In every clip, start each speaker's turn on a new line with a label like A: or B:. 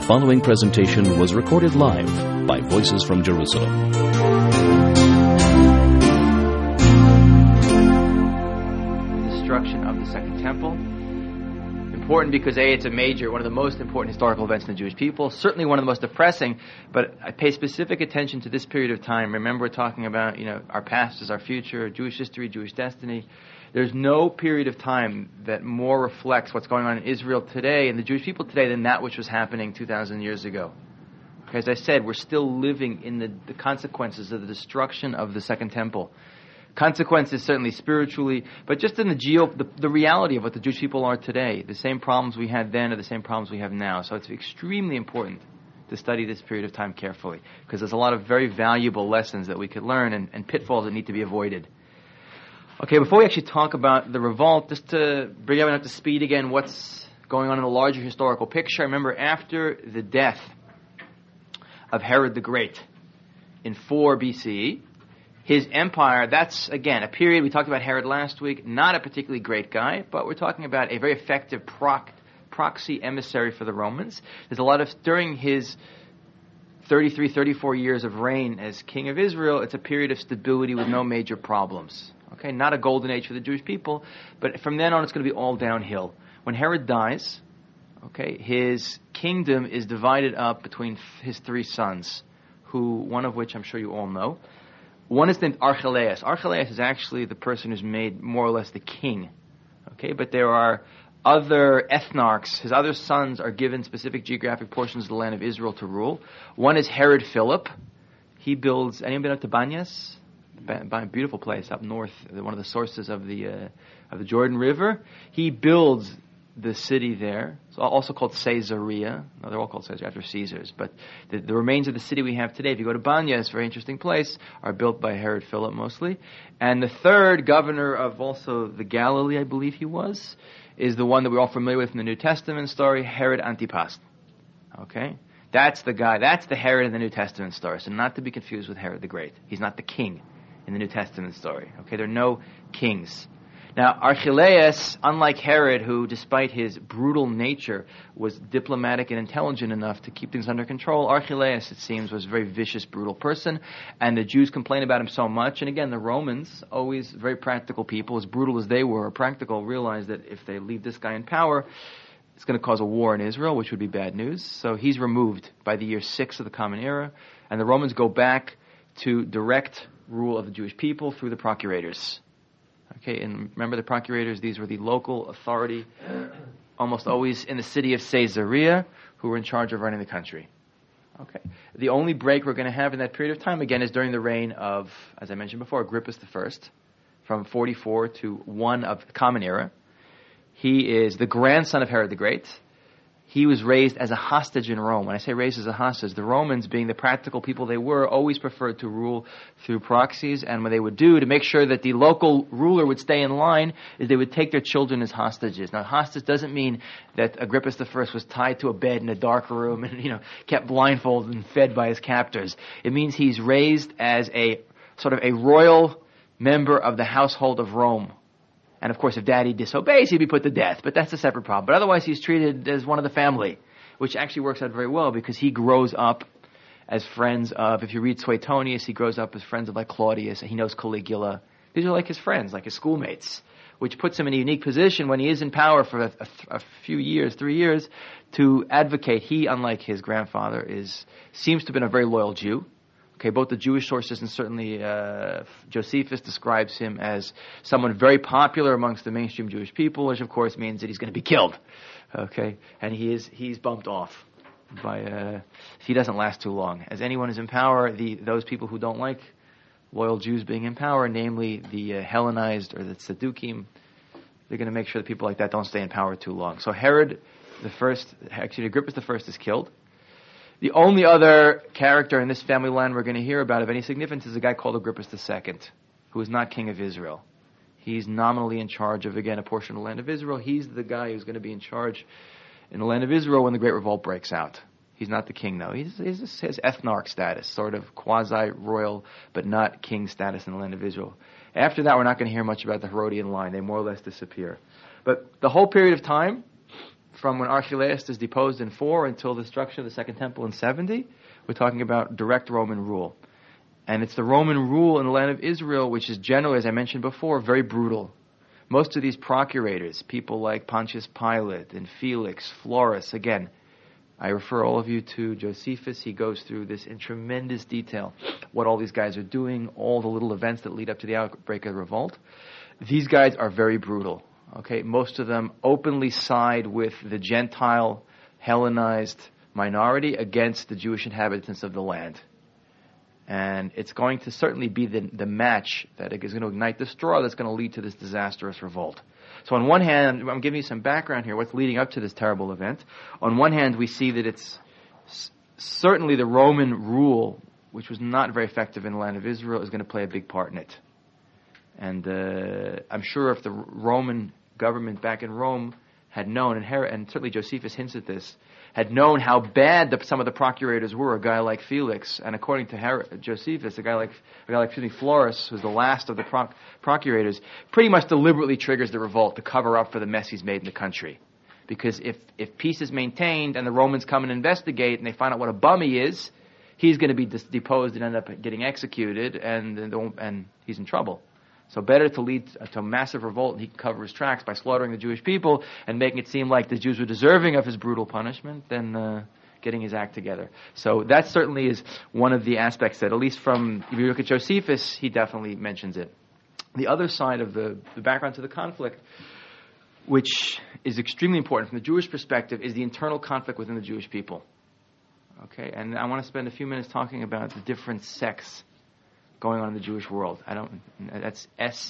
A: following presentation was recorded live by Voices from Jerusalem.
B: The destruction of the Second Temple. Important because A, it's one of the most important historical events in the Jewish people, certainly one of the most depressing, but I pay specific attention to this period of time. Remember, we're talking about, our past is our future, Jewish history, Jewish destiny. There's no period of time that more reflects what's going on in Israel today and the Jewish people today than that which was happening 2,000 years ago. Okay, as I said, we're still living in the consequences of the destruction of the Second Temple. Consequences certainly spiritually, but just in the reality of what the Jewish people are today. The same problems we had then are the same problems we have now. So it's extremely important to study this period of time carefully, because there's a lot of very valuable lessons that we could learn and pitfalls that need to be avoided. Okay, before we actually talk about the revolt, just to bring everyone up to speed again, what's going on in the larger historical picture. Remember, after the death of Herod the Great in 4 BCE, his empire, that's, again, a period, we talked about Herod last week, not a particularly great guy, but we're talking about a very effective proxy emissary for the Romans. There's a lot of, during his 33, 34 years of reign as king of Israel, it's a period of stability with no major problems. Okay, not a golden age for the Jewish people, but from then on it's going to be all downhill. When Herod dies, okay, his kingdom is divided up between his 3 sons, one of which I'm sure you all know. One is named Archelaus. Archelaus is actually the person who's made more or less the king. Okay, but there are other ethnarchs. His other sons are given specific geographic portions of the land of Israel to rule. One is Herod Philip. He builds, anyone been up to Banyas? A beautiful place up north, one of the sources of the Jordan River. He builds the city there. It's also called Caesarea. No, they're all called Caesarea after Caesars. But the remains of the city we have today, if you go to Banya, it's a very interesting place, are built by Herod Philip mostly. And the third governor of also the Galilee, I believe he was, is the one that we're all familiar with in the New Testament story, Herod Antipas. Okay? That's the guy, that's the Herod in the New Testament story. So not to be confused with Herod the Great. He's not the king in the New Testament story. Okay, there are no kings. Now, Archelaus, unlike Herod, who, despite his brutal nature, was diplomatic and intelligent enough to keep things under control, Archelaus, it seems, was a very vicious, brutal person, and the Jews complained about him so much. And again, the Romans, always very practical people, as brutal as they were, practical, realized that if they leave this guy in power, it's going to cause a war in Israel, which would be bad news. So he's removed by the year 6 of the Common Era, and the Romans go back to direct rule of the Jewish people through the procurators. Okay, and remember the procurators, these were the local authority, almost always in the city of Caesarea, who were in charge of running the country. Okay, the only break we're going to have in that period of time, again, is during the reign of, as I mentioned before, Agrippus I, from 44 to 1 of the Common Era. He is the grandson of Herod the Great. He was raised as a hostage in Rome. When I say raised as a hostage, the Romans, being the practical people they were, always preferred to rule through proxies. And what they would do to make sure that the local ruler would stay in line is they would take their children as hostages. Now, hostage doesn't mean that Agrippus I was tied to a bed in a dark room and, kept blindfolded and fed by his captors. It means he's raised as a sort of a royal member of the household of Rome. And of course, if daddy disobeys, he'd be put to death. But that's a separate problem. But otherwise, he's treated as one of the family, which actually works out very well because he grows up as friends of, if you read Suetonius, he grows up as friends of like Claudius, and he knows Caligula. These are like his friends, like his schoolmates, which puts him in a unique position when he is in power for a few years, 3 years, to advocate. He, unlike his grandfather, seems to have been a very loyal Jew. Okay, both the Jewish sources and certainly Josephus describes him as someone very popular amongst the mainstream Jewish people, which of course means that he's going to be killed. Okay, and he's bumped off by he doesn't last too long. As anyone is in power, those people who don't like loyal Jews being in power, namely the Hellenized or the Sadducees, they're going to make sure that people like that don't stay in power too long. So Agrippas I is killed. The only other character in this family line we're going to hear about of any significance is a guy called Agrippus II, who is not king of Israel. He's nominally in charge of, again, a portion of the land of Israel. He's the guy who's going to be in charge in the land of Israel when the Great Revolt breaks out. He's not the king, though. He has ethnarch status, sort of quasi-royal, but not king status in the land of Israel. After that, we're not going to hear much about the Herodian line. They more or less disappear. But the whole period of time, from when Archelaus is deposed in 4 until the destruction of the Second Temple in 70, we're talking about direct Roman rule. And it's the Roman rule in the land of Israel, which is generally, as I mentioned before, very brutal. Most of these procurators, people like Pontius Pilate and Felix, Florus, again, I refer all of you to Josephus. He goes through this in tremendous detail, what all these guys are doing, all the little events that lead up to the outbreak of the revolt. These guys are very brutal. Okay, most of them openly side with the Gentile, Hellenized minority against the Jewish inhabitants of the land. And it's going to certainly be the match that is going to ignite the straw that's going to lead to this disastrous revolt. So on one hand, I'm giving you some background here, what's leading up to this terrible event. On one hand, we see that it's certainly the Roman rule, which was not very effective in the land of Israel, is going to play a big part in it. And I'm sure if the Roman government back in Rome had known, and certainly Josephus hints at this, had known how bad some of the procurators were, a guy like Felix, and according to Josephus, a guy like Florus, who's the last of the procurators, pretty much deliberately triggers the revolt to cover up for the mess he's made in the country. Because if peace is maintained and the Romans come and investigate and they find out what a bum he is, he's going to be deposed and end up getting executed, and he's in trouble. So better to lead to a massive revolt, and he can cover his tracks by slaughtering the Jewish people and making it seem like the Jews were deserving of his brutal punishment than getting his act together. So that certainly is one of the aspects that, at least if you look at Josephus, he definitely mentions it. The other side of the background to the conflict, which is extremely important from the Jewish perspective, is the internal conflict within the Jewish people. Okay, and I want to spend a few minutes talking about the different sects going on in the Jewish world. That's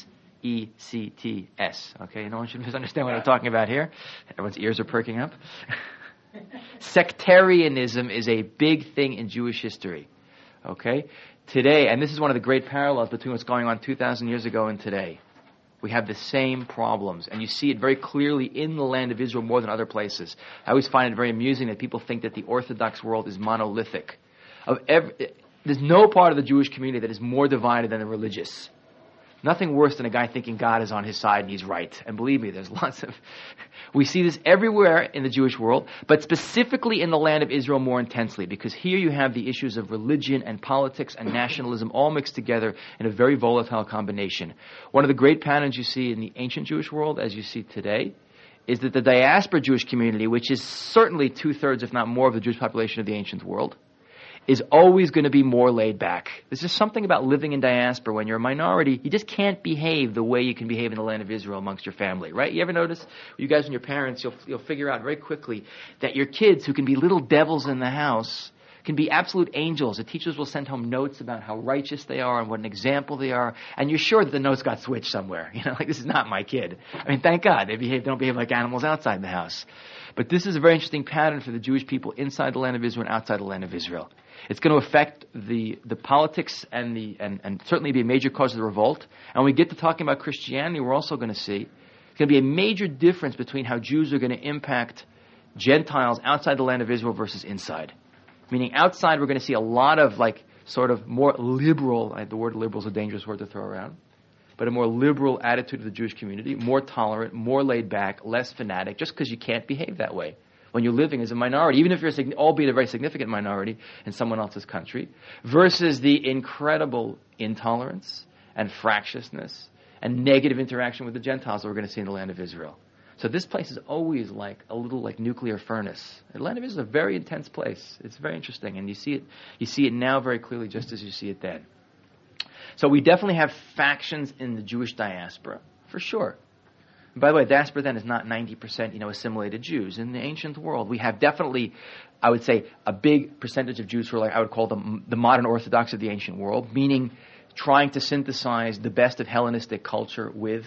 B: S-E-C-T-S. Okay, no one should misunderstand what I'm talking about here. Everyone's ears are perking up. Sectarianism is a big thing in Jewish history. Okay, today, and this is one of the great parallels between what's going on 2,000 years ago and today. We have the same problems, and you see it very clearly in the land of Israel more than other places. I always find it very amusing that people think that the Orthodox world is monolithic. There's no part of the Jewish community that is more divided than the religious. Nothing worse than a guy thinking God is on his side and he's right. And believe me, there's lots of... We see this everywhere in the Jewish world, but specifically in the land of Israel more intensely, because here you have the issues of religion and politics and nationalism all mixed together in a very volatile combination. One of the great patterns you see in the ancient Jewish world, as you see today, is that the diaspora Jewish community, which is certainly 2/3, if not more, of the Jewish population of the ancient world, is always going to be more laid back. There's just something about living in diaspora. When you're a minority, you just can't behave the way you can behave in the land of Israel amongst your family, right? You ever notice, you guys and your parents, you'll figure out very quickly that your kids, who can be little devils in the house, can be absolute angels. The teachers will send home notes about how righteous they are and what an example they are, and you're sure that the notes got switched somewhere. Like, this is not my kid. I mean, thank God they don't behave like animals outside the house. But this is a very interesting pattern for the Jewish people inside the land of Israel and outside the land of Israel. It's going to affect the politics and certainly be a major cause of the revolt. And when we get to talking about Christianity, we're also going to see it's going to be a major difference between how Jews are going to impact Gentiles outside the land of Israel versus inside. Meaning outside we're going to see a lot of sort of more liberal, the word liberal is a dangerous word to throw around, but a more liberal attitude of the Jewish community, more tolerant, more laid back, less fanatic, just because you can't behave that way when you're living as a minority, even if you're albeit a very significant minority in someone else's country, versus the incredible intolerance and fractiousness and negative interaction with the Gentiles that we're going to see in the land of Israel. So this place is always like a little like nuclear furnace. The land of Israel is a very intense place. It's very interesting, and you see it now very clearly, just as you see it then. So we definitely have factions in the Jewish diaspora, for sure. And by the way, diaspora then is not 90% assimilated Jews. In the ancient world, we have definitely, I would say, a big percentage of Jews who are I would call them the modern Orthodox of the ancient world, meaning trying to synthesize the best of Hellenistic culture with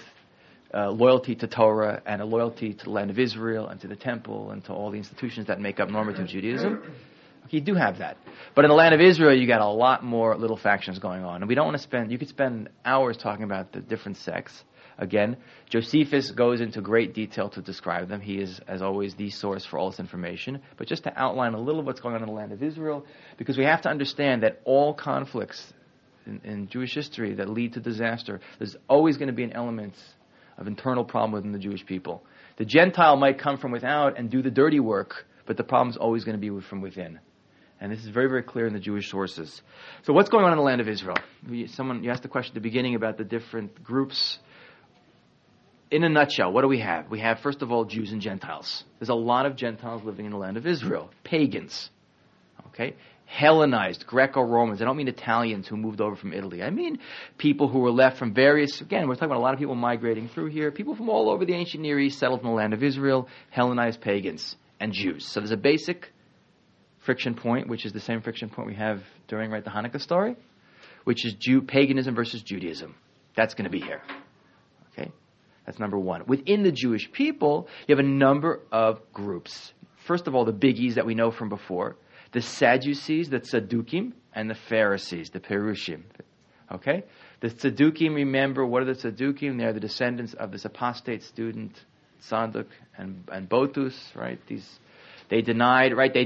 B: loyalty to Torah and a loyalty to the land of Israel and to the temple and to all the institutions that make up normative Judaism. You do have that. But in the land of Israel, you got a lot more little factions going on. And we don't want to you could spend hours talking about the different sects. Again, Josephus goes into great detail to describe them. He is, as always, the source for all this information. But just to outline a little of what's going on in the land of Israel, because we have to understand that all conflicts in Jewish history that lead to disaster, there's always going to be an element of internal problem within the Jewish people. The Gentile might come from without and do the dirty work, but the problem is always going to be from within. And this is very, very clear in the Jewish sources. So what's going on in the land of Israel? You asked the question at the beginning about the different groups. In a nutshell, what do we have? We have, first of all, Jews and Gentiles. There's a lot of Gentiles living in the land of Israel. Pagans. Okay? Hellenized, Greco-Romans. I don't mean Italians who moved over from Italy. I mean people who were left from various, again, we're talking about a lot of people migrating through here. People from all over the ancient Near East settled in the land of Israel, Hellenized pagans and Jews. So there's a basic friction point, which is the same friction point we have during the Hanukkah story, which is paganism versus Judaism. That's going to be here. Okay? That's number one. Within the Jewish people, you have a number of groups. First of all, the biggies that we know from before. The Sadducees, the Tzadukim, and the Pharisees, the Perushim. Okay? The Tzadukim, remember, what are the Tzadukim? They're the descendants of this apostate student, Tzadok and Botus, right? They deny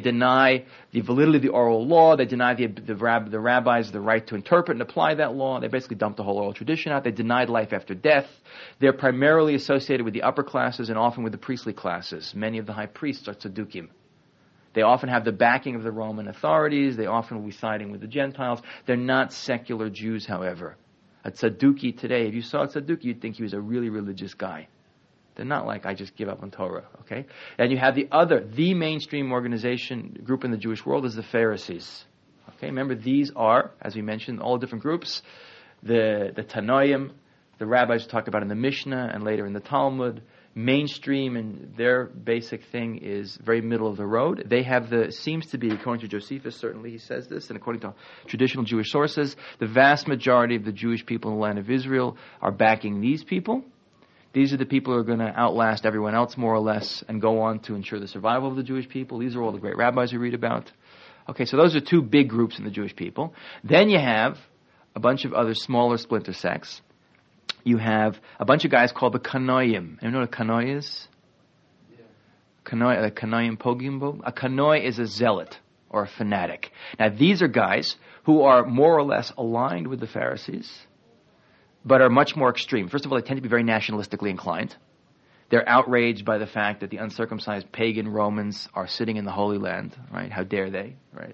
B: the validity of the oral law. They deny the rabbis the right to interpret and apply that law. They basically dumped the whole oral tradition out. They denied life after death. They're primarily associated with the upper classes and often with the priestly classes. Many of the high priests are Tzadukim. They often have the backing of the Roman authorities. They often will be siding with the Gentiles. They're not secular Jews, however. A Tzaduki today, if you saw a Tzaduki, you'd think he was a really religious guy. They're not like, I just give up on Torah, okay? And you have the mainstream organization group in the Jewish world is the Pharisees. Okay, remember these are, as we mentioned, all different groups. The Tanoim, the rabbis who talk about in the Mishnah and later in the Talmud. Mainstream, and their basic thing is very middle of the road. They have seems to be, according to Josephus, certainly he says this, and according to traditional Jewish sources, the vast majority of the Jewish people in the land of Israel are backing these people. These are the people who are going to outlast everyone else, more or less, and go on to ensure the survival of the Jewish people. These are all the great rabbis we read about. Okay, so those are two big groups in the Jewish people. Then you have a bunch of other smaller splinter sects. You have a bunch of guys called the Kanoim. You know what a Kanoi is? Yeah. Kanoim Pogimbo? A Kanoi is a zealot or a fanatic. Now these are guys who are more or less aligned with the Pharisees, but are much more extreme. First of all, they tend to be very nationalistically inclined. They're outraged by the fact that the uncircumcised pagan Romans are sitting in the Holy Land, right? How dare they, right?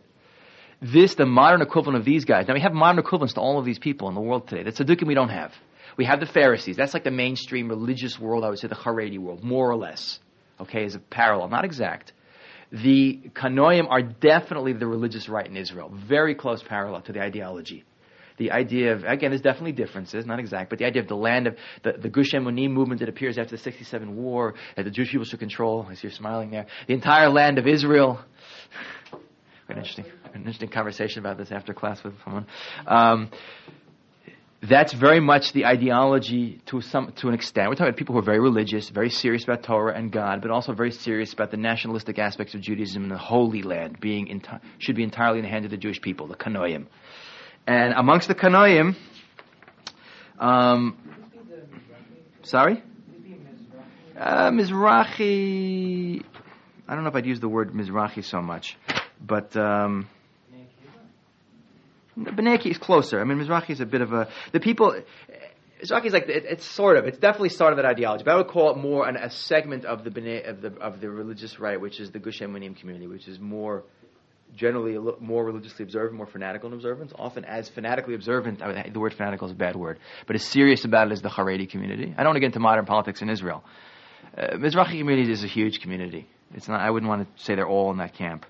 B: The modern equivalent of these guys. Now we have modern equivalents to all of these people in the world today. The Tzadukim we don't have. We have the Pharisees. That's like the mainstream religious world, I would say the Haredi world, more or less. Okay, as a parallel, not exact. The Kanoim are definitely the religious right in Israel. Very close parallel to the ideology. The idea of, again, there's definitely differences, not exact, but the idea of the land of the Gush Emunim movement that appears after the 67 war, that the Jewish people should control, I see you're smiling there, the entire land of Israel. An interesting conversation about this after class with someone. That's very much the ideology to an extent. We're talking about people who are very religious, very serious about Torah and God, but also very serious about the nationalistic aspects of Judaism and the Holy Land should be entirely in the hands of the Jewish people, the Kanoim. And amongst the Kanoim, sorry? Mizrahi, I don't know if I'd use the word Mizrahi so much, but Bnei Akiva is closer. I mean, Mizrahi is a bit of Mizrahi is like, it's definitely sort of that ideology, but I would call it more a segment of the religious right, which is the Gush Emunim community, which is generally a little more religiously observant, more fanatical in observance. Often as fanatically observant, the word fanatical is a bad word, but as serious about it as the Haredi community. I don't want to get into modern politics in Israel. Mizrahi community is a huge community. It's not. I wouldn't want to say they're all in that camp.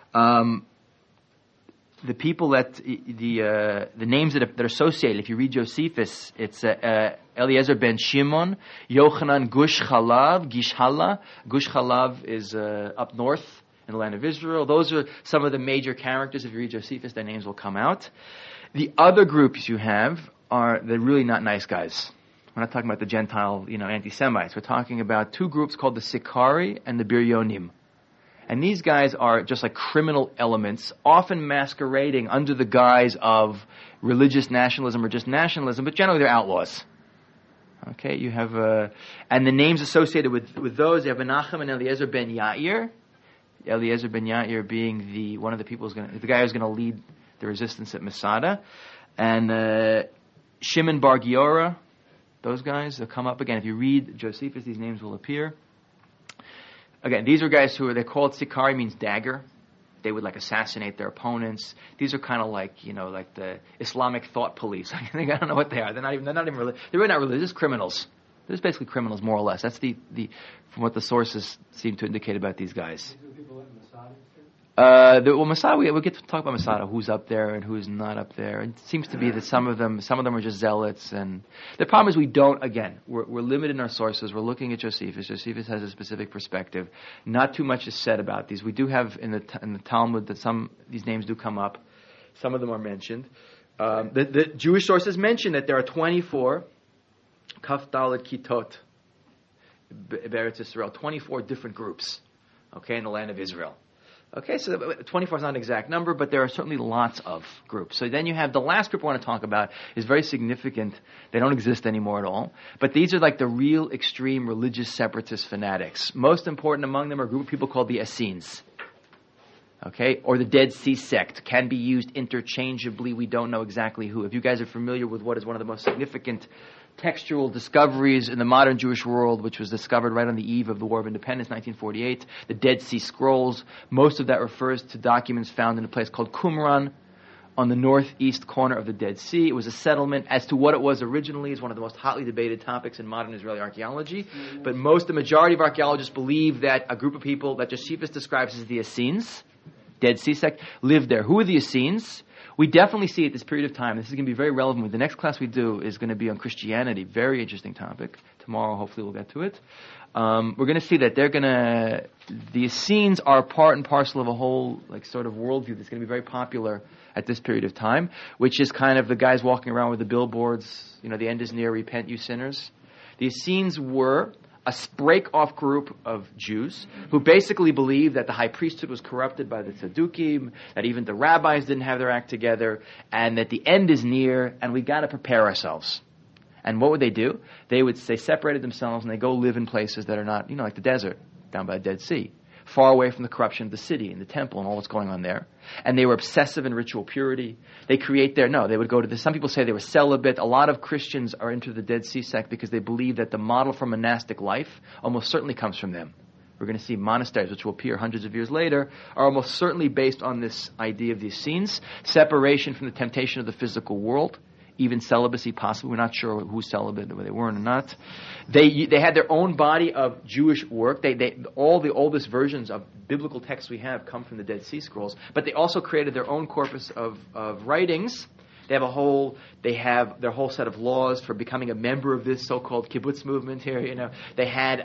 B: The people that the names that are associated, if you read Josephus, it's Eliezer ben Shimon, Yochanan Gush Chalav, Gishala. Gush Chalav is up north in the land of Israel. Those are some of the major characters. If you read Josephus, their names will come out. The other groups you have they're really not nice guys. We're not talking about the Gentile, anti-Semites. We're talking about two groups called the Sikari and the Biryonim. And these guys are just like criminal elements, often masquerading under the guise of religious nationalism or just nationalism, but generally they're outlaws. Okay, you have, and the names associated with those, you have Menachem and Eliezer ben Yair. Eliezer ben Yair being the guy who's going to lead the resistance at Masada. And Shimon bar Giora, Those guys, they'll come up again. If you read Josephus, these names will appear. Again, these are guys who they're called Sikari, means dagger. They would like assassinate their opponents. These are kind of like, like the Islamic thought police. I don't know what they are. They're not even they're really not religious. They're just criminals. They're just basically criminals, more or less. That's the from what the sources seem to indicate about these guys. Masada, we get to talk about Masada, who's up there and who's not up there. It seems to be that some of them are just zealots, and the problem is we're limited in our sources. We're looking at Josephus. Josephus has a specific perspective. Not too much is said about these. We do have in the Talmud that these names do come up. Some of them are mentioned. The Jewish sources mention that there are 24 Kaf Dalet Kitot Be'eretz Israel, 24 different groups, in the land of Israel. Okay, so 24 is not an exact number, but there are certainly lots of groups. So then you have the last group I want to talk about is very significant. They don't exist anymore at all. But these are like the real extreme religious separatist fanatics. Most important among them are a group of people called the Essenes. Okay, or the Dead Sea sect. Can be used interchangeably. We don't know exactly who. If you guys are familiar with what is one of the most significant textual discoveries in the modern Jewish world, which was discovered right on the eve of the War of Independence, 1948, the Dead Sea Scrolls. Most of that refers to documents found in a place called Qumran on the northeast corner of the Dead Sea. It was a settlement. As to what it was originally is one of the most hotly debated topics in modern Israeli archaeology. But the majority of archaeologists believe that a group of people that Josephus describes as the Essenes, Dead Sea sect, lived there. Who are the Essenes? We definitely see at this period of time, this is going to be very relevant. The next class we do is going to be on Christianity. Very interesting topic. Tomorrow, hopefully, we'll get to it. We're going to see that the Essenes are part and parcel of a whole sort of worldview that's going to be very popular at this period of time, which is kind of the guys walking around with the billboards, the end is near, repent you sinners. The Essenes were a break-off group of Jews who basically believed that the high priesthood was corrupted by the Tzaddukim, that even the rabbis didn't have their act together, and that the end is near, and we got to prepare ourselves. And what would they do? They separated themselves, and they go live in places that are not, like the desert, down by the Dead Sea, far away from the corruption of the city and the temple and all that's going on there. And they were obsessive in ritual purity. They would go to some people say they were celibate. A lot of Christians are into the Dead Sea sect because they believe that the model for monastic life almost certainly comes from them. We're going to see monasteries, which will appear hundreds of years later, are almost certainly based on this idea of the Essenes, separation from the temptation of the physical world, even celibacy possible. We're not sure who's celibate, whether they weren't or not. They had their own body of Jewish work. All the oldest versions of biblical texts we have come from the Dead Sea Scrolls, but they also created their own corpus of writings. They have their whole set of laws for becoming a member of this so-called kibbutz movement here. They had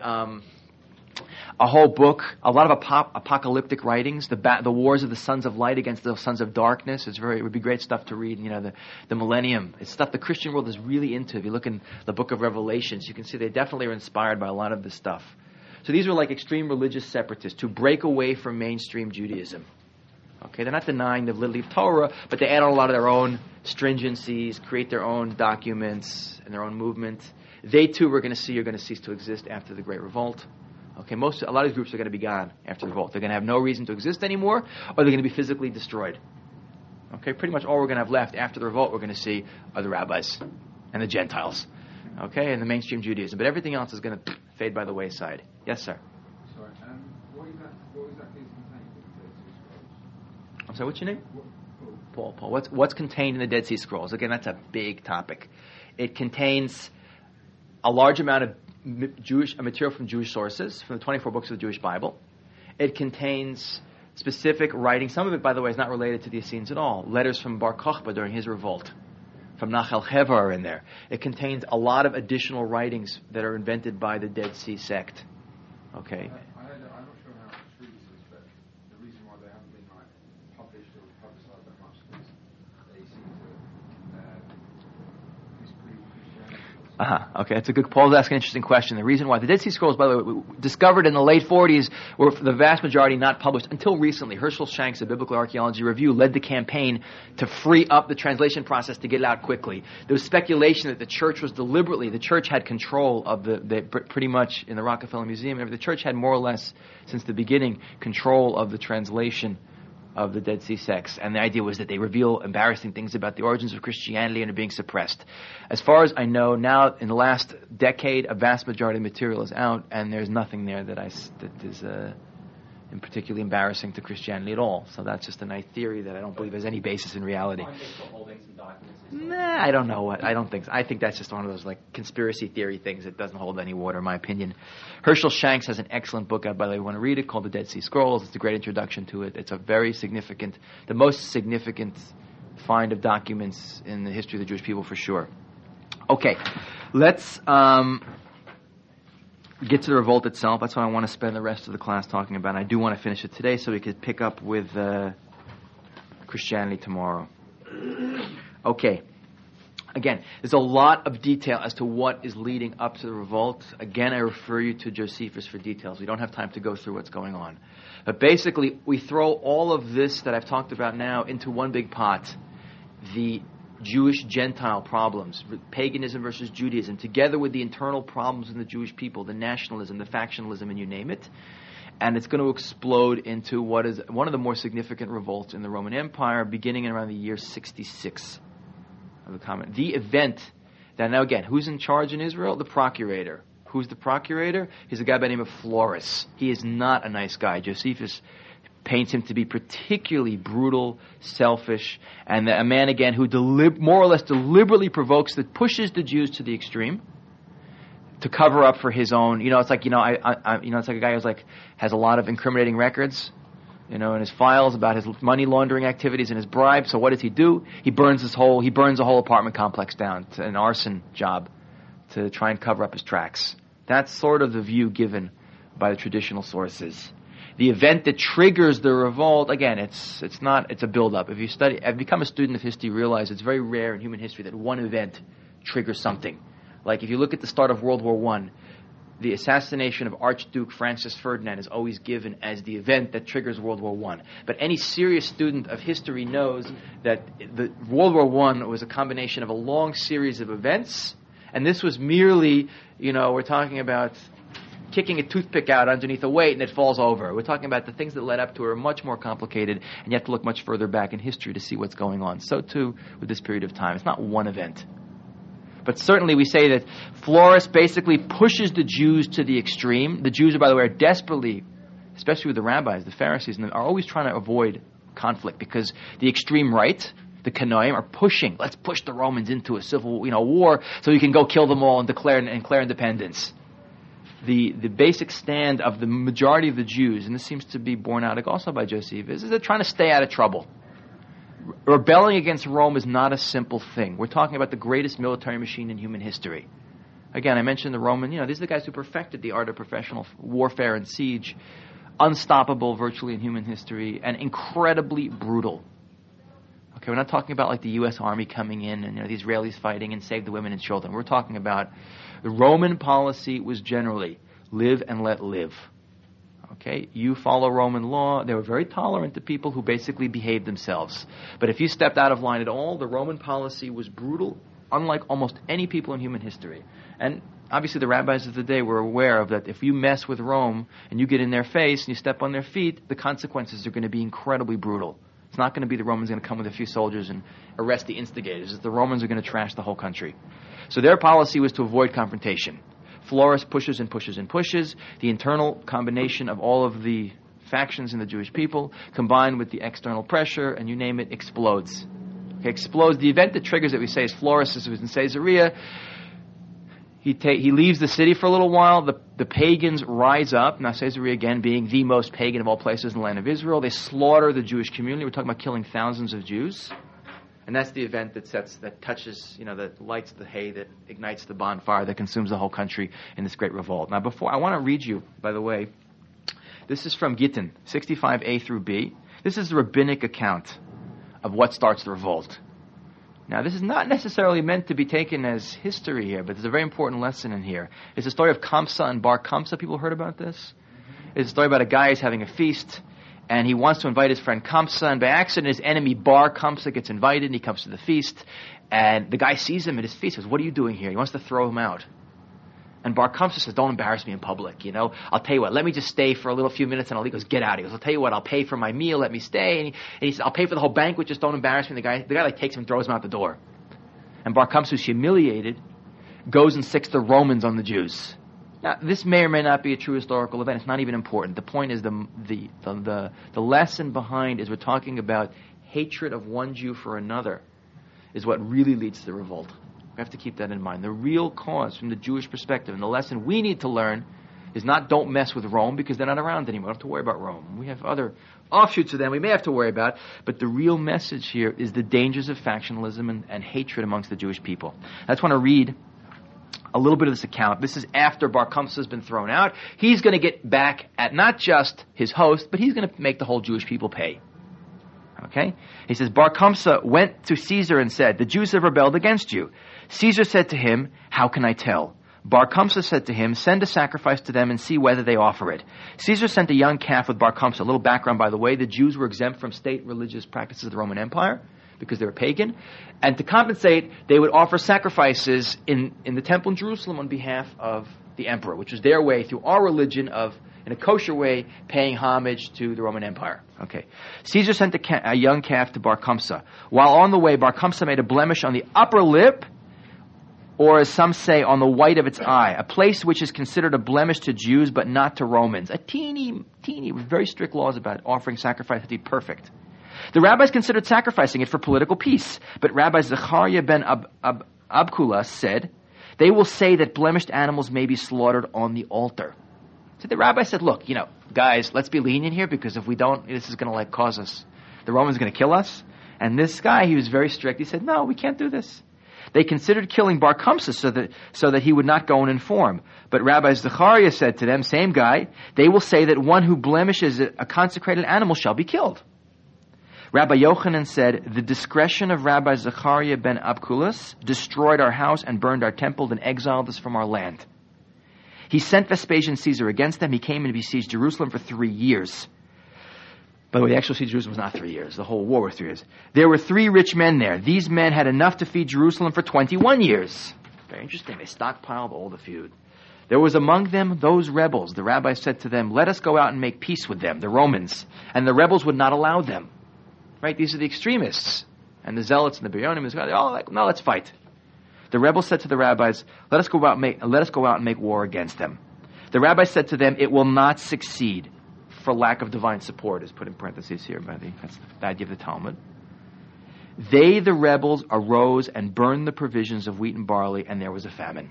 B: a whole book, a lot of apocalyptic writings, the wars of the sons of light against the sons of darkness. It would be great stuff to read. The millennium. It's stuff the Christian world is really into. If you look in the book of Revelations, you can see they definitely are inspired by a lot of this stuff. So these were extreme religious separatists to break away from mainstream Judaism. Okay, they're not denying the validity of Torah, but they add on a lot of their own stringencies, create their own documents and their own movement. They too are going to cease to exist after the Great Revolt. Okay, a lot of these groups are going to be gone after the revolt. They're going to have no reason to exist anymore, or they're going to be physically destroyed. Okay, pretty much all we're going to have left after the revolt we're going to see are the rabbis and the Gentiles. Okay, and the mainstream Judaism. But everything else is going to fade by the wayside. Yes, sir?
C: Sorry, what exactly is contained in the Dead Sea Scrolls?
B: I'm sorry, what's your name? Paul. What's contained in the Dead Sea Scrolls? Again, that's a big topic. It contains a large amount of material from Jewish sources, from the 24 books of the Jewish Bible. It contains specific writing. Some of it, by the way, is not related to the Essenes at all. Letters from Bar Kokhba during his revolt, from Nachal Cheva are in there. It contains a lot of additional writings that are invented by the Dead Sea sect. Okay.
C: I'm not sure how true this is, but the reason why they haven't been published or publicised that much is they seem to disprove Christianity.
B: Okay, that's a good. Paul's asking an interesting question. The reason why the Dead Sea Scrolls, by the way, discovered in the late 40s, were for the vast majority not published until recently. Herschel Shanks of Biblical Archaeology Review led the campaign to free up the translation process to get it out quickly. There was speculation that the church had control of pretty much in the Rockefeller Museum. The church had more or less, since the beginning, control of the translation of the Dead Sea sects, and the idea was that they reveal embarrassing things about the origins of Christianity and are being suppressed. As far as I know, now in the last decade, a vast majority of material is out, and there's nothing there that is particularly embarrassing to Christianity at all. So that's just a nice theory that I don't believe has any basis in reality. Nah, I don't know what. I don't think so. I think that's just one of those like conspiracy theory things that doesn't hold any water, in my opinion. Herschel Shanks has an excellent book out, by the way, if you want to read it, called The Dead Sea Scrolls. It's a great introduction to it. It's a very significant, the most significant find of documents in the history of the Jewish people for sure. Okay, let's get to the revolt itself. That's what I want to spend the rest of the class talking about. And I do want to finish it today so we could pick up with Christianity tomorrow. Okay. Again, there's a lot of detail as to what is leading up to the revolt. Again, I refer you to Josephus for details. We don't have time to go through what's going on. But basically, we throw all of this that I've talked about now into one big pot. The Jewish-Gentile problems, paganism versus Judaism, together with the internal problems in the Jewish people, the nationalism, the factionalism, and you name it. And it's going to explode into what is one of the more significant revolts in the Roman Empire, beginning in around the year 66 of the Common. The event that, now again, who's in charge in Israel? The procurator. Who's the procurator? He's a guy by the name of Florus. He is not a nice guy. Josephus paints him to be particularly brutal, selfish, and a man, again, who more or less deliberately pushes the Jews to the extreme to cover up for his own. It's like, it's like a guy who's has a lot of incriminating records, in his files about his money laundering activities and his bribes. So what does he do? He burns a whole apartment complex down to an arson job to try and cover up his tracks. That's sort of the view given by the traditional sources. The event that triggers the revolt, again, it's a build-up. If you become a student of history, you realize it's very rare in human history that one event triggers something. Like if you look at the start of World War I, the assassination of Archduke Francis Ferdinand is always given as the event that triggers World War I. But any serious student of history knows that the World War I was a combination of a long series of events, and this was merely, we're talking about kicking a toothpick out underneath a weight and it falls over. We're talking about the things that led up to it are much more complicated, and you have to look much further back in history to see what's going on. So too with this period of time. It's not one event. But certainly we say that Florus basically pushes the Jews to the extreme. The Jews, by the way, are desperately, especially with the rabbis, the Pharisees, are always trying to avoid conflict because the extreme right, the Kanoim, are pushing. Let's push the Romans into a civil, war so you can go kill them all and declare independence. The basic stand of the majority of the Jews, and this seems to be borne out also by Josephus, is they're trying to stay out of trouble. Rebelling against Rome is not a simple thing. We're talking about the greatest military machine in human history. Again, I mentioned the Roman, these are the guys who perfected the art of professional warfare and siege, unstoppable virtually in human history, and incredibly brutal. Okay, we're not talking about like the U.S. Army coming in and the Israelis fighting and save the women and children. We're talking about the Roman policy was generally live and let live. Okay, you follow Roman law. They were very tolerant to people who basically behaved themselves. But if you stepped out of line at all, the Roman policy was brutal, unlike almost any people in human history. And obviously the rabbis of the day were aware of that. If you mess with Rome and you get in their face and you step on their feet, the consequences are going to be incredibly brutal. It's not going to be the Romans going to come with a few soldiers and arrest the instigators. The Romans are going to trash the whole country. So their policy was to avoid confrontation. Florus pushes and pushes and pushes. The internal combination of all of the factions in the Jewish people, combined with the external pressure, and you name it, explodes. Okay, explodes. The event that triggers it, we say, is Florus, who was in Caesarea. He leaves the city for a little while. The pagans rise up. Now, Caesarea, again, being the most pagan of all places in the land of Israel. They slaughter the Jewish community. We're talking about killing thousands of Jews. And that's the event that touches, that lights the hay, that ignites the bonfire, that consumes the whole country in this great revolt. Now, I want to read you, by the way, this is from Gittin, 65a through b. This is the rabbinic account of what starts the revolt. Now, this is not necessarily meant to be taken as history here, but there's a very important lesson in here. It's a story of Kamsa and Bar Kamsa. People heard about this? It's a story about a guy who's having a feast, and he wants to invite his friend Kamsa, and by accident his enemy Bar Kamsa gets invited, and he comes to the feast, and the guy sees him at his feast, says, "What are you doing here?" He wants to throw him out. And Bar Kamsa says, don't embarrass me in public, I'll tell you what, let me just stay for a few minutes. And Ali goes, get out. He goes, I'll tell you what, I'll pay for my meal, let me stay. And he says, I'll pay for the whole banquet, just don't embarrass me. The guy takes him and throws him out the door. And Bar Kamsa, who's humiliated, goes and sicks the Romans on the Jews. Now, this may or may not be a true historical event. It's not even important. The point is the lesson behind is we're talking about hatred of one Jew for another is what really leads to the revolt. We have to keep that in mind. The real cause from the Jewish perspective, and the lesson we need to learn, is not don't mess with Rome because they're not around anymore. We don't have to worry about Rome. We have other offshoots of them we may have to worry about, but the real message here is the dangers of factionalism and hatred amongst the Jewish people. I just want to read a little bit of this account. This is after Bar Kamsa has been thrown out. He's going to get back at not just his host, but he's going to make the whole Jewish people pay. Okay? He says, Bar Kamsa went to Caesar and said, the Jews have rebelled against you. Caesar said to him, how can I tell? Bar Kamsa said to him, send a sacrifice to them and see whether they offer it. Caesar sent a young calf with Bar Kamsa. A little background, by the way, the Jews were exempt from state religious practices of the Roman Empire because they were pagan. And to compensate, they would offer sacrifices in the temple in Jerusalem on behalf of the emperor, which was their way through our religion of, in a kosher way, paying homage to the Roman Empire. Okay. Caesar sent a young calf to Bar Kamsa. While on the way, Bar Kamsa made a blemish on the upper lip, or as some say, on the white of its eye, a place which is considered a blemish to Jews but not to Romans. A teeny, very strict laws about offering sacrifice to be perfect. The rabbis considered sacrificing it for political peace, but Rabbi Zechariah ben Abkula said, they will say that blemished animals may be slaughtered on the altar. So the rabbi said, look, guys, let's be lenient here because if we don't, this is going to cause us, the Romans are going to kill us. And this guy, he was very strict. He said, no, we can't do this. They considered killing Bar Kamsa so that he would not go and inform. But Rabbi Zechariah said to them, same guy, they will say that one who blemishes a consecrated animal shall be killed. Rabbi Yochanan said, the discretion of Rabbi Zechariah ben Abkulas destroyed our house and burned our temple and exiled us from our land. He sent Vespasian Caesar against them. He came and besieged Jerusalem for 3 years. By the way, the actual siege of Jerusalem was not 3 years. The whole war was 3 years. There were 3 rich men there. These men had enough to feed Jerusalem for 21 years. Very interesting. They stockpiled all the food. There was among them those rebels. The rabbi said to them, let us go out and make peace with them, the Romans. And the rebels would not allow them. Right? These are the extremists. And the zealots and the Biryonim, they're all like, no, let's fight. The rebels said to the rabbis, let us go out and make war against them. The rabbi said to them, it will not succeed. For lack of divine support is put in parentheses here that's the idea of the Talmud. They, the rebels, arose and burned the provisions of wheat and barley, and there was a famine.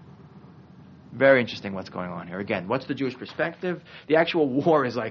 B: Very interesting what's going on here. Again, what's the Jewish perspective? The actual war is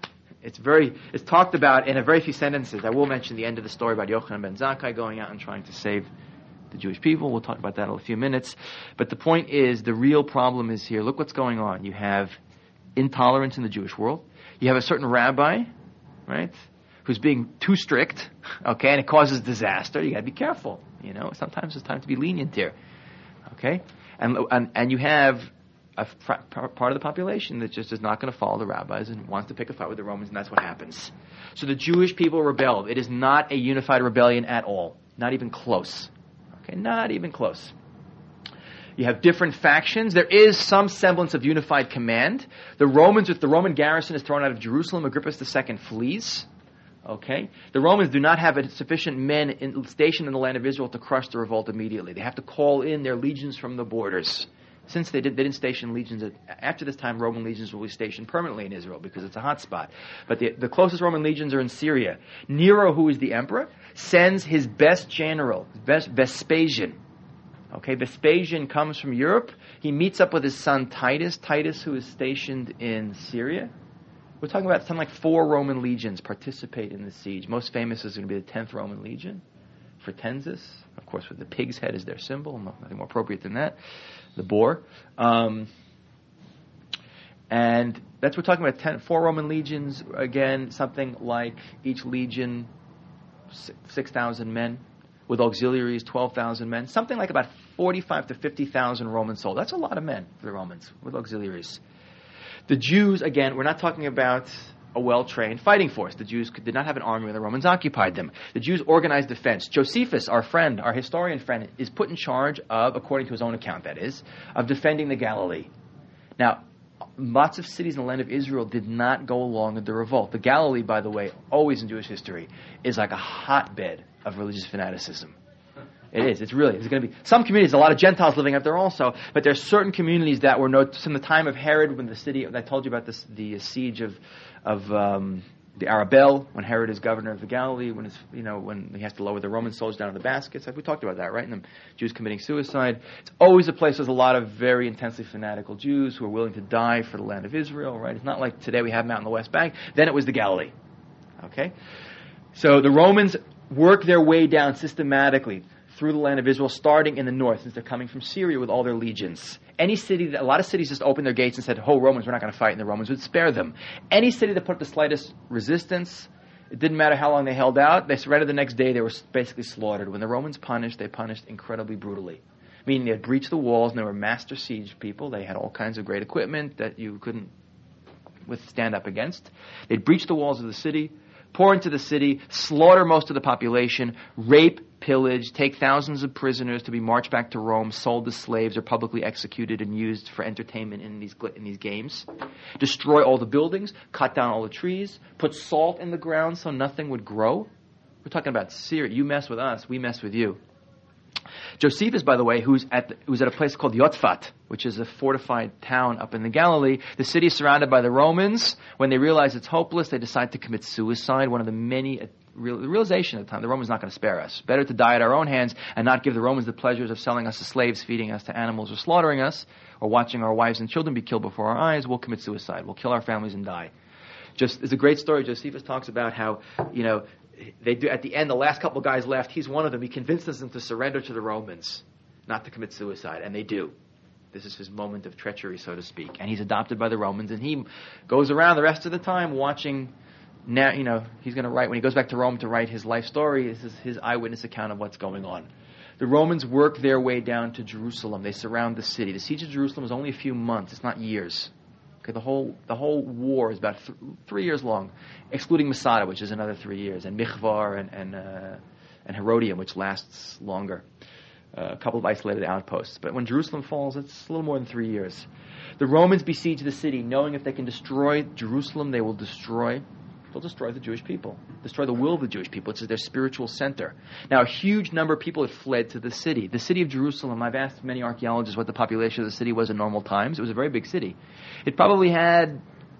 B: it's talked about in a very few sentences. I will mention the end of the story about Yochanan ben Zakkai going out and trying to save the Jewish people. We'll talk about that in a few minutes. But the point is, the real problem is here. Look what's going on. You have intolerance in the Jewish world. You have a certain rabbi, right, who's being too strict, okay, and it causes disaster. You got to be careful, Sometimes it's time to be lenient here, okay? And you have a part of the population that just is not going to follow the rabbis and wants to pick a fight with the Romans, and that's what happens. So the Jewish people rebelled. It is not a unified rebellion at all. Not even close. Okay, not even close. You have different factions. There is some semblance of unified command. The Roman garrison is thrown out of Jerusalem. Agrippus II flees. Okay? The Romans do not have sufficient men stationed in the land of Israel to crush the revolt immediately. They have to call in their legions from the borders. Since they didn't station legions, after this time, Roman legions will be stationed permanently in Israel because it's a hot spot. But the closest Roman legions are in Syria. Nero, who is the emperor, sends his best general, Vespasian. Okay, Vespasian comes from Europe. He meets up with his son Titus. Titus, who is stationed in Syria. We're talking about something like 4 Roman legions participate in the siege. Most famous is going to be the 10th Roman Legion, Fretensis, of course, with the pig's head as their symbol. Nothing more appropriate than that. The boar. And that's we're talking about 4 Roman legions. Again, something like each legion, 6,000 men. With auxiliaries, 12,000 men. Something like about 45 to 50,000 Roman soldiers. That's a lot of men for the Romans with auxiliaries. The Jews, again, we're not talking about a well-trained fighting force. The Jews did not have an army when the Romans occupied them. The Jews organized defense. Josephus, our friend, our historian friend, is put in charge of, according to his own account that is, of defending the Galilee. Now, lots of cities in the land of Israel did not go along with the revolt. The Galilee, by the way, always in Jewish history, is like a hotbed of religious fanaticism. It is. It's really. There's going to be some communities, a lot of Gentiles living up there also, but there's certain communities that were noticed in the time of Herod, when the city, I told you about this, the siege of the Arabel, when Herod is governor of the Galilee, when he has to lower the Roman soldiers down in the baskets. We talked about that, right? And the Jews committing suicide. It's always a place with a lot of very intensely fanatical Jews who are willing to die for the land of Israel, right? It's not like today we have them out in the West Bank. Then it was the Galilee. Okay? So the Romans work their way down systematically through the land of Israel, starting in the north, since they're coming from Syria with all their legions. Any city, a lot of cities just opened their gates and said, "Oh, Romans, we're not going to fight," and the Romans would spare them. Any city that put up the slightest resistance, it didn't matter how long they held out, they surrendered the next day, they were basically slaughtered. When the Romans punished, they punished incredibly brutally. Meaning they had breached the walls, and they were master siege people. They had all kinds of great equipment that you couldn't stand up against. They'd breach the walls of the city, pour into the city, slaughter most of the population, rape, pillage, take thousands of prisoners to be marched back to Rome, sold as slaves, or publicly executed and used for entertainment in these games. Destroy all the buildings, cut down all the trees, put salt in the ground so nothing would grow. We're talking about Syria. You mess with us, we mess with you. Josephus, by the way, who's at a place called Yotzfat, which is a fortified town up in the Galilee. The city is surrounded by the Romans. When they realize it's hopeless, they decide to commit suicide. One of the many realization at the time, the Romans are not going to spare us. Better to die at our own hands and not give the Romans the pleasures of selling us as slaves, feeding us to animals, or slaughtering us, or watching our wives and children be killed before our eyes. We'll commit suicide. We'll kill our families and die. It's a great story. Josephus talks about how, they do, at the end, the last couple of guys left, he's one of them. He convinces them to surrender to the Romans, not to commit suicide, and they do. This is his moment of treachery, so to speak. And he's adopted by the Romans, and he goes around the rest of the time watching. Now, he's going to write, when he goes back to Rome to write his life story, this is his eyewitness account of what's going on. The Romans work their way down to Jerusalem. They surround the city. The siege of Jerusalem is only a few months. It's not years. Okay, the whole war is about 3 years long, excluding Masada, which is another 3 years, and Michvar and Herodium, which lasts longer. A couple of isolated outposts. But when Jerusalem falls, it's a little more than 3 years. The Romans besiege the city, knowing if they can destroy Jerusalem, they'll destroy the Jewish people, destroy the will of the Jewish people. It's their spiritual center. Now, a huge number of people had fled to the city. The city of Jerusalem, I've asked many archaeologists what the population of the city was in normal times. It was a very big city. It probably had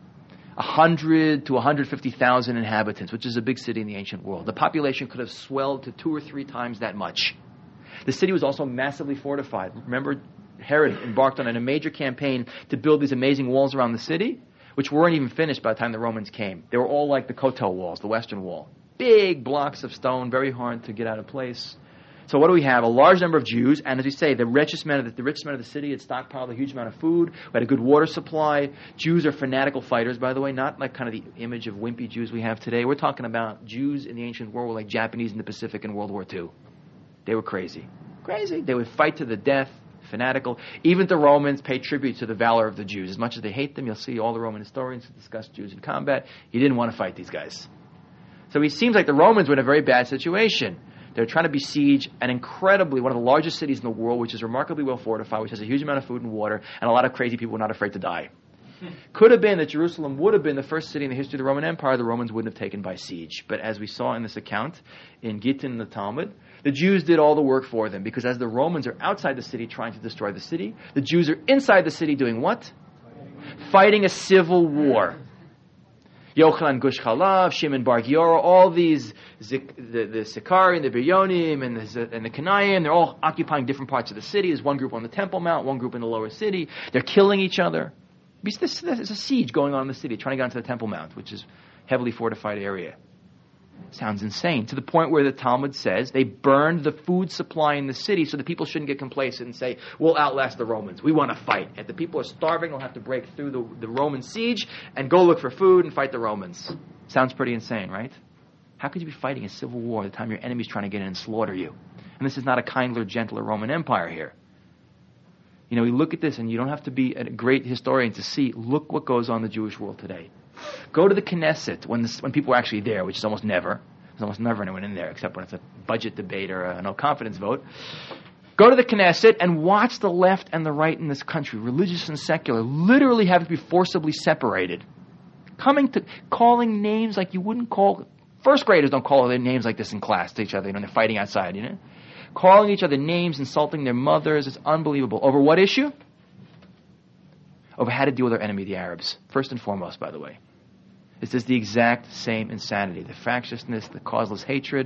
B: 100 to 150,000 inhabitants, which is a big city in the ancient world. The population could have swelled to 2 or 3 times that much. The city was also massively fortified. Remember, Herod embarked on a major campaign to build these amazing walls around the city, which weren't even finished by the time the Romans came. They were all like the Kotel walls, the Western Wall. Big blocks of stone, very hard to get out of place. So what do we have? A large number of Jews, and as we say, the richest men of the city had stockpiled a huge amount of food. We had a good water supply. Jews are fanatical fighters, by the way, not like kind of the image of wimpy Jews we have today. We're talking about Jews in the ancient world were like Japanese in the Pacific in World War II. They were crazy. Crazy. They would fight to the death. Fanatical. Even the Romans pay tribute to the valor of the Jews. As much as they hate them, you'll see all the Roman historians who discuss Jews in combat. You didn't want to fight these guys. So it seems like the Romans were in a very bad situation. They're trying to besiege one of the largest cities in the world, which is remarkably well fortified, which has a huge amount of food and water, and a lot of crazy people who are not afraid to die. Could have been that Jerusalem would have been the first city in the history of the Roman Empire the Romans wouldn't have taken by siege. But as we saw in this account in Gittin in the Talmud, the Jews did all the work for them, because as the Romans are outside the city trying to destroy the city, the Jews are inside the city doing what? Fighting a civil war. Yochanan Gush Chalav, Shimon Bar Giora, all these, the Sikari and the Biryonim and the Kanayim, they're all occupying different parts of the city. There's one group on the Temple Mount, one group in the lower city. They're killing each other. There's a siege going on in the city, trying to get onto the Temple Mount, which is a heavily fortified area. Sounds insane. To the point where the Talmud says they burned the food supply in the city so the people shouldn't get complacent and say, we'll outlast the Romans. We want to fight. If the people are starving, they'll have to break through the Roman siege and go look for food and fight the Romans. Sounds pretty insane, right? How could you be fighting a civil war at the time your enemy's trying to get in and slaughter you? And this is not a kinder, gentler Roman Empire here. We look at this, and you don't have to be a great historian to see, look what goes on in the Jewish world today. Go to the Knesset when people are actually there, which is almost never. There's almost never anyone in there except when it's a budget debate or a no confidence vote. Go to the Knesset and watch the left and the right in this country, religious and secular, literally having to be forcibly separated. Calling names like you wouldn't call... First graders don't call their names like this in class to each other, they're fighting outside, Calling each other names, insulting their mothers, it's unbelievable. Over what issue? Over how to deal with our enemy, the Arabs. First and foremost, by the way. This is the exact same insanity. The fractiousness, the causeless hatred.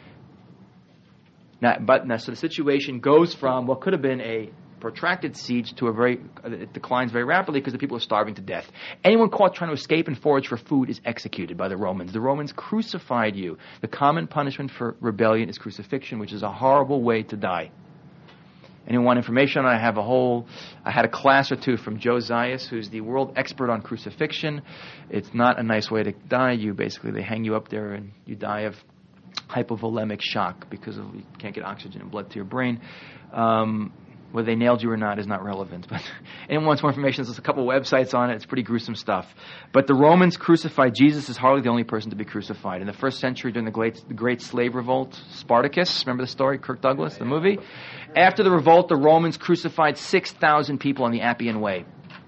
B: So the situation goes from what could have been a protracted siege to it declines very rapidly because the people are starving to death. Anyone caught trying to escape and forage for food is executed by the Romans. The Romans crucified you. The common punishment for rebellion is crucifixion, which is a horrible way to die. Anyone want information? I had a class or two from Joe Zayas, who's the world expert on crucifixion. It's not a nice way to die. They hang you up there and you die of hypovolemic shock because you can't get oxygen and blood to your brain. Whether they nailed you or not is not relevant. But anyone wants more information, there's a couple websites on it. It's pretty gruesome stuff. But the Romans crucified Jesus is hardly the only person to be crucified. In the first century, during the Great Slave Revolt, Spartacus, remember the story, Kirk Douglas, the movie? After the revolt, the Romans crucified 6,000 people on the Appian Way.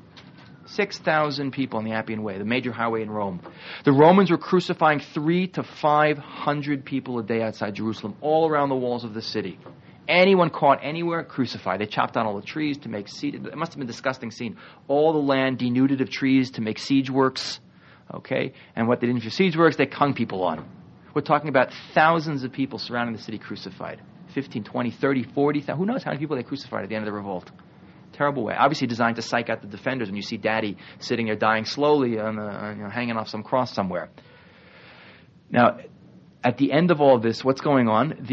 B: 6,000 people on the Appian Way, the major highway in Rome. The Romans were crucifying 300 to 500 people a day outside Jerusalem, all around the walls of the city. Anyone caught anywhere, crucified. They chopped down all the trees to make siege. It must have been a disgusting scene. All the land denuded of trees to make siege works. Okay? And what they did for siege works, they hung people on. We're talking about thousands of people surrounding the city crucified. 15, 20, 30, 40, who knows how many people they crucified at the end of the revolt. Terrible way. Obviously designed to psych out the defenders when you see Daddy sitting there dying slowly, hanging off some cross somewhere. Now, at the end of all this, what's going on?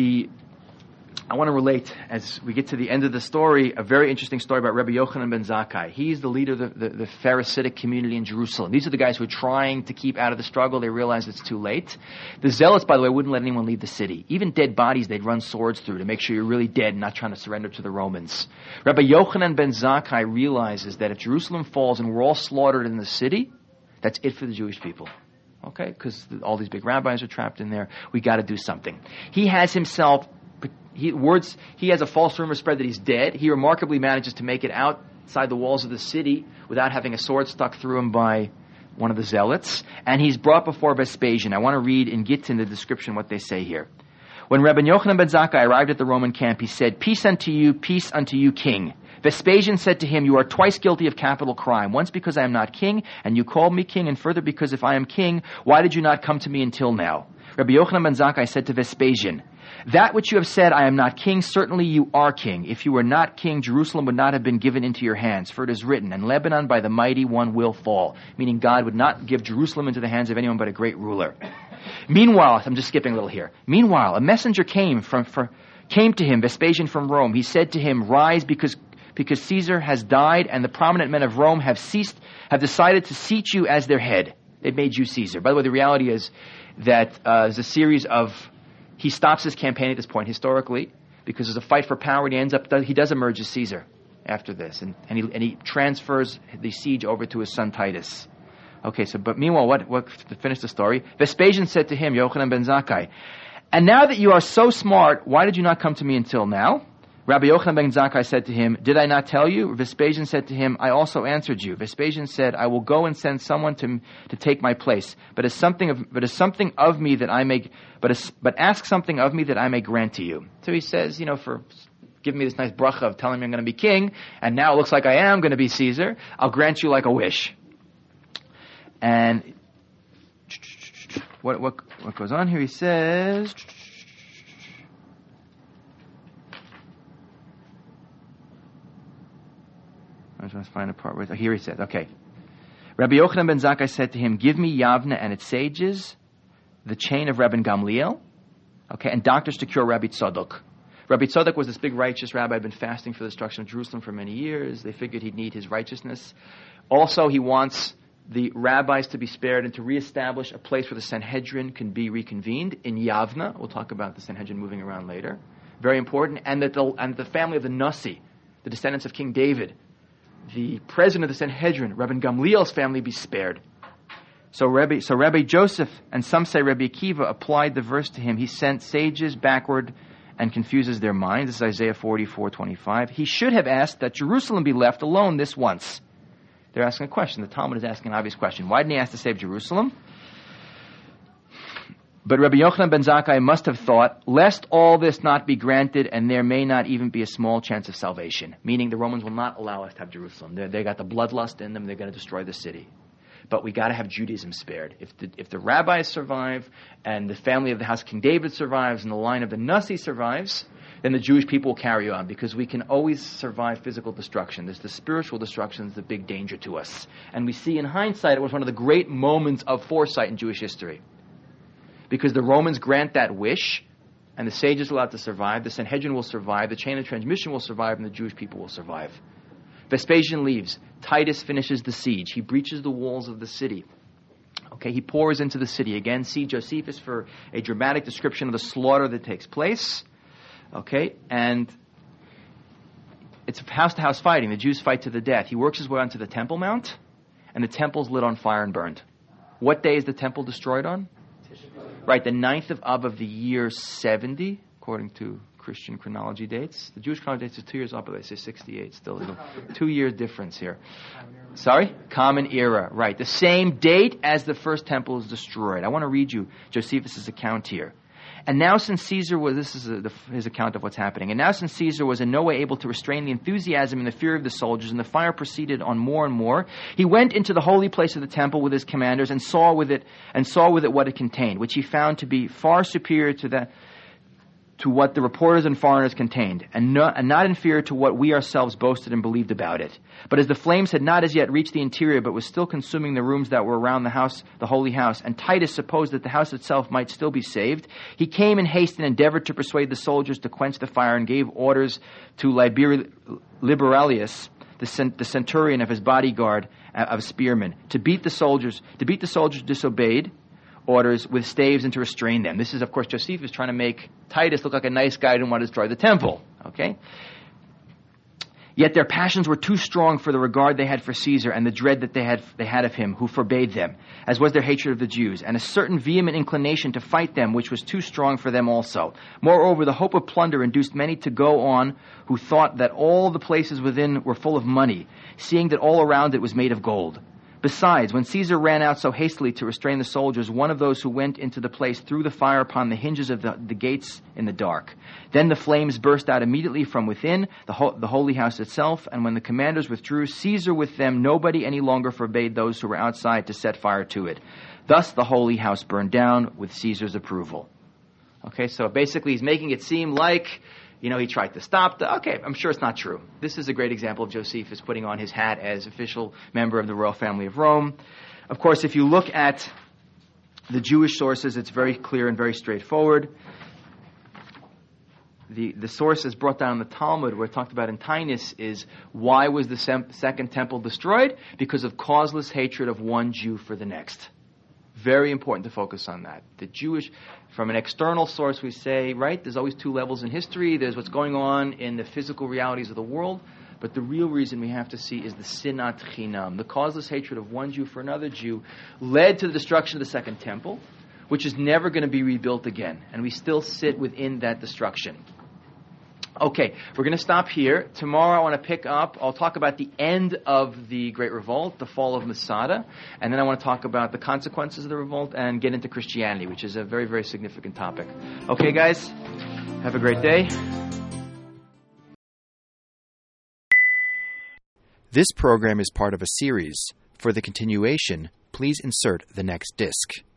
B: I want to relate, as we get to the end of the story, a very interesting story about Rabbi Yochanan ben Zakkai. He's the leader of the Pharisaic community in Jerusalem. These are the guys who are trying to keep out of the struggle. They realize it's too late. The Zealots, by the way, wouldn't let anyone leave the city. Even dead bodies, they'd run swords through to make sure you're really dead and not trying to surrender to the Romans. Rabbi Yochanan ben Zakkai realizes that if Jerusalem falls and we're all slaughtered in the city, that's it for the Jewish people. Okay? Because all these big rabbis are trapped in there. We got to do something. He has himself... He has a false rumor spread that he's dead. He remarkably manages to make it outside the walls of the city without having a sword stuck through him by one of the zealots. And he's brought before Vespasian. I want to read in Gittin the description what they say here. When Rabbi Yochanan ben Zakkai arrived at the Roman camp, he said, peace unto you, king. Vespasian said to him, you are twice guilty of capital crime. Once because I am not king, and you called me king, and further because if I am king, why did you not come to me until now? Rabbi Yochanan ben Zakkai said to Vespasian, that which you have said, I am not king, certainly you are king. If you were not king, Jerusalem would not have been given into your hands. For it is written, and Lebanon by the mighty one will fall. Meaning God would not give Jerusalem into the hands of anyone but a great ruler. Meanwhile, I'm just skipping a little here. Meanwhile, a messenger came to him, Vespasian from Rome. He said to him, rise because Caesar has died and the prominent men of Rome have decided to seat you as their head. They've made you Caesar. By the way, the reality is that there's a series of... He stops his campaign at this point historically because there's a fight for power, and he does emerge as Caesar after this, and he transfers the siege over to his son Titus. Okay, but meanwhile, what to finish the story? Vespasian said to him, Yochanan ben Zakkai, and now that you are so smart, why did you not come to me until now? Rabbi Yochanan ben Zakkai said to him, did I not tell you? Vespasian said to him, I also answered you. Vespasian said, I will go and send someone to take my place, but ask something of me that I may grant to you. So he says, for giving me this nice bracha of telling me I'm going to be king, and now it looks like I am going to be Caesar, I'll grant you like a wish. And what goes on here? He says... I just want to find a part where... Here he says, okay. Rabbi Yochanan ben Zakkai said to him, give me Yavne and its sages, the chain of Rabbi Gamliel, okay, and doctors to cure Rabbi Tzadok. Rabbi Tzadok was this big righteous rabbi, had been fasting for the destruction of Jerusalem for many years. They figured he'd need his righteousness. Also, he wants the rabbis to be spared and to reestablish a place where the Sanhedrin can be reconvened in Yavne. We'll talk about the Sanhedrin moving around later. Very important. And that the family of the Nasi, the descendants of King David, the president of the Sanhedrin, Rabbi Gamliel's family, be spared. So Rabbi Joseph, and some say Rabbi Akiva, applied the verse to him. He sent sages backward and confuses their minds. This is Isaiah 44:25. He should have asked that Jerusalem be left alone this once. They're asking a question. The Talmud is asking an obvious question. Why didn't he ask to save Jerusalem? But Rabbi Yochanan ben Zakkai must have thought, lest all this not be granted and there may not even be a small chance of salvation. Meaning the Romans will not allow us to have Jerusalem. They got the bloodlust in them. They're going to destroy the city. But we got to have Judaism spared. If the rabbis survive and the family of the house of King David survives and the line of the Nasi survives, then the Jewish people will carry on, because we can always survive physical destruction. There's the spiritual destruction is the big danger to us. And we see in hindsight it was one of the great moments of foresight in Jewish history. Because the Romans grant that wish, and the sages are allowed to survive, the Sanhedrin will survive, the chain of transmission will survive, and the Jewish people will survive. Vespasian leaves. Titus finishes the siege. He breaches the walls of the city. Okay, he pours into the city. Again, see Josephus for a dramatic description of the slaughter that takes place. Okay, and it's house-to-house fighting. The Jews fight to the death. He works his way onto the Temple Mount, and the temple's lit on fire and burned. What day is the temple destroyed on? Right, the 9th of Av of the year 70, according to Christian chronology dates. The Jewish chronology dates are 2 years up, but they say 68. Still a 2-year difference here. Sorry? Common Era. Right. The same date as the first temple is destroyed. I want to read you Josephus' account here. And now since Caesar was, this is his account of what's happening, and now since Caesar was in no way able to restrain the enthusiasm and the fear of the soldiers, and the fire proceeded on more and more, he went into the holy place of the temple with his commanders and saw with it what it contained, which he found to be far superior to what the reporters and foreigners contained, and not inferior to what we ourselves boasted and believed about it. But as the flames had not as yet reached the interior, but was still consuming the rooms that were around the house, the holy house, and Titus supposed that the house itself might still be saved, he came in haste and endeavored to persuade the soldiers to quench the fire, and gave orders to Liberalius, the centurion of his bodyguard of spearmen, to beat the soldiers. Disobeyed orders with staves and to restrain them. This is, of course, Josephus trying to make Titus look like a nice guy who didn't want to destroy the temple. Okay? Yet their passions were too strong for the regard they had for Caesar and the dread that they had of him, who forbade them, as was their hatred of the Jews, and a certain vehement inclination to fight them, which was too strong for them also. Moreover, the hope of plunder induced many to go on, who thought that all the places within were full of money, seeing that all around it was made of gold. Besides, when Caesar ran out so hastily to restrain the soldiers, one of those who went into the place threw the fire upon the hinges of the gates in the dark. Then the flames burst out immediately from within the holy house itself, and when the commanders withdrew, Caesar with them, nobody any longer forbade those who were outside to set fire to it. Thus the holy house burned down with Caesar's approval. Okay, so basically he's making it seem like, he tried to stop okay, I'm sure it's not true. This is a great example of Josephus putting on his hat as official member of the royal family of Rome. Of course, if you look at the Jewish sources, it's very clear and very straightforward. The sources brought down in the Talmud, where it talked about in Tainus, is why was the second temple destroyed? Because of causeless hatred of one Jew for the next. Very important to focus on that. The Jewish, from an external source, we say, right, there's always two levels in history. There's what's going on in the physical realities of the world. But the real reason we have to see is the sinat chinam. The causeless hatred of one Jew for another Jew led to the destruction of the second temple, which is never going to be rebuilt again. And we still sit within that destruction. Okay, we're going to stop here. Tomorrow I want to pick up, I'll talk about the end of the Great Revolt, the fall of Masada, and then I want to talk about the consequences of the revolt and get into Christianity, which is a very, very significant topic. Okay, guys, have a great day.
D: This program is part of a series. For the continuation, please insert the next disc.